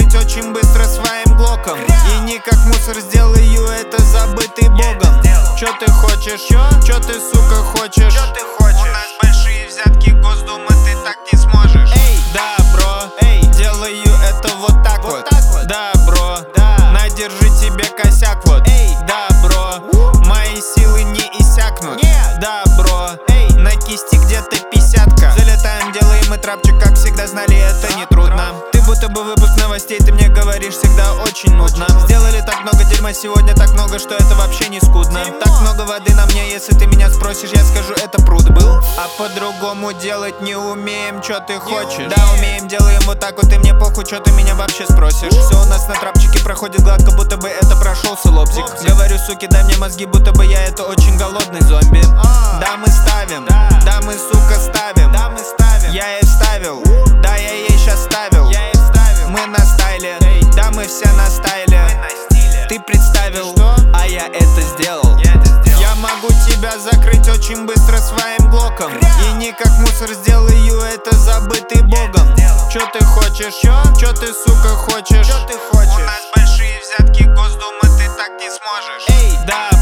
закрыть очень быстро своим глоком. И не как мусор сделаю это забытый богом. Чё ты хочешь? Чё ты, сука, хочешь? У нас большие взятки, Госдума, ты так не сможешь. Да, бро, делаю это вот так вот. Да, бро, на, держи тебе косяк вот. Да, бро, мои силы не иссякнут. Да, бро, на кисти где-то 50-ка. Залетаем, делаем и трапчик, как всегда знали, это не трудно. Ты будто бы выпуск новостей, ты мне говоришь всегда очень нудно. Сделали так много дерьма сегодня, так много, что это вообще не скудно. Так много воды на мне, если ты меня спросишь, я скажу, это пруд был. А по-другому делать не умеем, чё ты хочешь? Да, умеем, делаем вот так вот, и мне похуй, чё ты меня вообще спросишь. Все у нас на трапчике проходит гладко, будто бы это прошелся лобзик. Говорю, суки, дай мне мозги, будто бы я это очень голодный зомби. Да, мы ставим, да, мы, сука, ставим. Я ей вставил, да, я ей щас ставил. Мы на стайле, да, мы все на стайле. Ты представил, а я это сделал. Я могу тебя закрыть очень быстро своим глоком. И не как мусор сделаю это забытый богом. Чё ты хочешь? Чё ты, сука, хочешь? У нас большие взятки, Госдума, ты так не сможешь. Да,